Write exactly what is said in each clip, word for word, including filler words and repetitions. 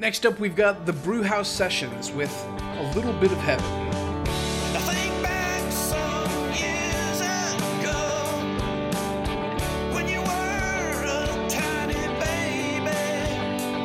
Next up, we've got the Brewhouse Sessions with A Little Bit of Heaven. I think back some years ago when you were a tiny baby,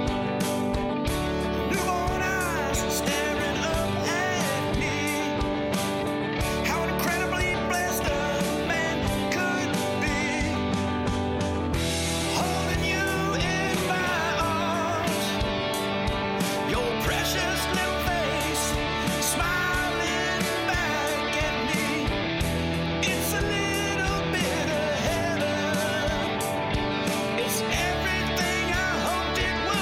newborn eyes staring up at me. How incredibly blessed a man could be, holding you in my arms, your precious little face smiling back at me. It's a little bit of heaven. It's everything I hoped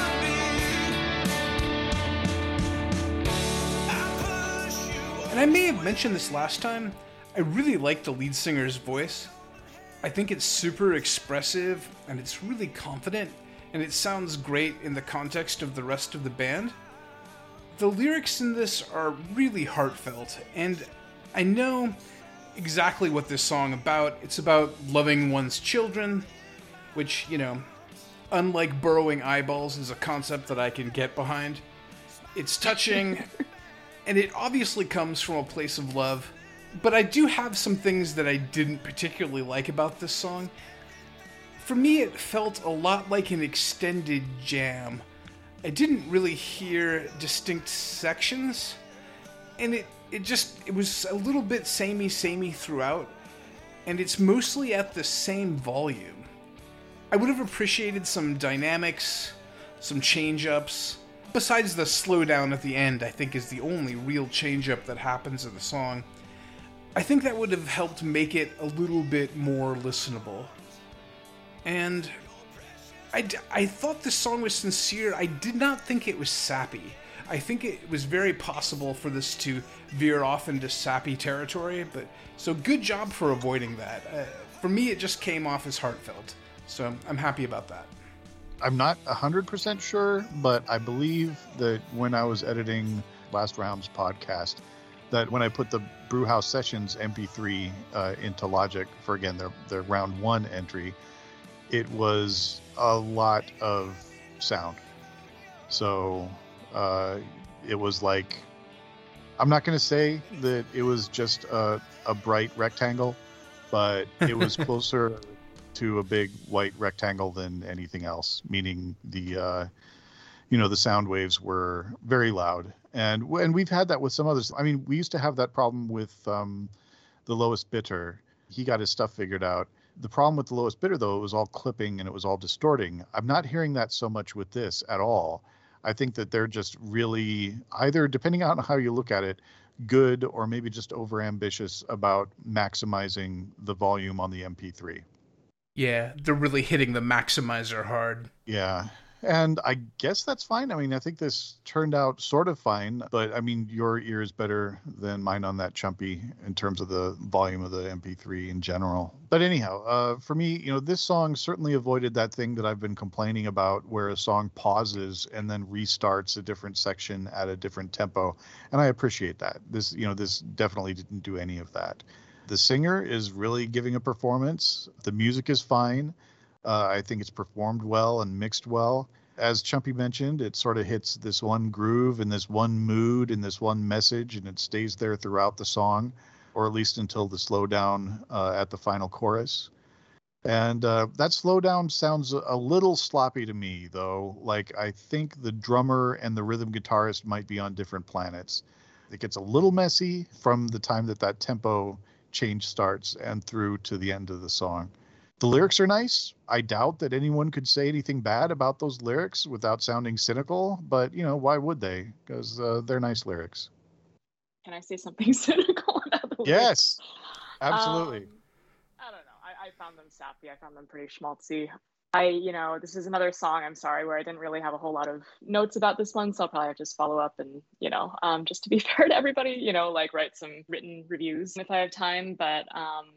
it would be. I push you. And I may have mentioned this last time, I really like the lead singer's voice. I think it's super expressive, and it's really confident, and it sounds great in the context of the rest of the band. The lyrics in this are really heartfelt, and I know exactly what this song about. It's about loving one's children, which, you know, unlike burrowing eyeballs, is a concept that I can get behind. It's touching, and it obviously comes from a place of love, but I do have some things that I didn't particularly like about this song. For me, it felt a lot like an extended jam. I didn't really hear distinct sections, and it, it just, it was a little bit samey-samey throughout, and it's mostly at the same volume. I would have appreciated some dynamics, some change-ups. Besides the slowdown at the end, I think is the only real change-up that happens in the song. I think that would have helped make it a little bit more listenable. And I, d- I thought this song was sincere. I did not think it was sappy. I think it was very possible for this to veer off into sappy territory, but so good job for avoiding that. Uh, for me, it just came off as heartfelt, so I'm happy about that. I'm not one hundred percent sure, but I believe that when I was editing last round's podcast, that when I put the Brewhouse Sessions M P three uh, into Logic for, again, their, their round one entry, it was a lot of sound. So uh, it was like, I'm not going to say that it was just a, a bright rectangle, but it was closer to a big white rectangle than anything else, meaning the, uh, you know, the sound waves were very loud. And, and we've had that with some others. I mean, we used to have that problem with um, the Lowest Bitter. He got his stuff figured out. The problem with the Lowest Bitter, though, it was all clipping and it was all distorting. I'm not hearing that so much with this at all. I think that they're just really, either, depending on how you look at it, good or maybe just overambitious about maximizing the volume on the M P three. Yeah, they're really hitting the maximizer hard. Yeah. And I guess that's fine. I mean, I think this turned out sort of fine, but I mean, your ear is better than mine on that, Chumpy, in terms of the volume of the M P three in general. But anyhow, uh, for me, you know, this song certainly avoided that thing that I've been complaining about where a song pauses and then restarts a different section at a different tempo. And I appreciate that. This, you know, this definitely didn't do any of that. The singer is really giving a performance. The music is fine. Uh, I think it's performed well and mixed well. As Chumpy mentioned, it sort of hits this one groove and this one mood and this one message, and it stays there throughout the song, or at least until the slowdown uh, at the final chorus. And uh, that slowdown sounds a little sloppy to me, though. Like, I think the drummer and the rhythm guitarist might be on different planets. It gets a little messy from the time that that tempo change starts and through to the end of the song. The lyrics are nice. I doubt that anyone could say anything bad about those lyrics without sounding cynical, but, you know, why would they? Because uh, they're nice lyrics. Can I say something cynical about the lyrics? Yes, absolutely. Um, I don't know. I, I found them sappy. I found them pretty schmaltzy. I, you know, this is another song, I'm sorry, where I didn't really have a whole lot of notes about this one, so I'll probably have to just follow up and, you know, um, just to be fair to everybody, you know, like write some written reviews if I have time, but um,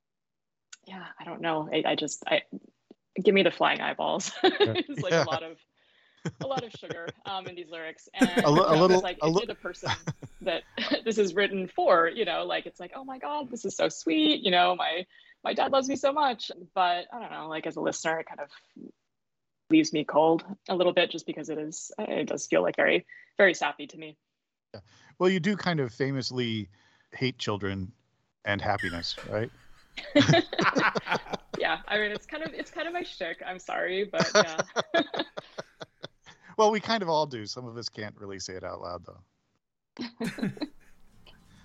yeah, I don't know. I, I just, I give me the flying eyeballs. It's like yeah. a lot of, a lot of sugar um, in these lyrics. And a, li- a little, like, a if li- you're the person that this is written for, you know, like, it's like, oh my God, this is so sweet. You know, my, my dad loves me so much, but I don't know, like as a listener, it kind of leaves me cold a little bit, just because it is it does feel like very very sappy to me. Yeah. Well, you do kind of famously hate children and happiness, right? Yeah, I mean it's kind of it's kind of my shtick. I'm sorry, but yeah. Well, we kind of all do. Some of us can't really say it out loud, though.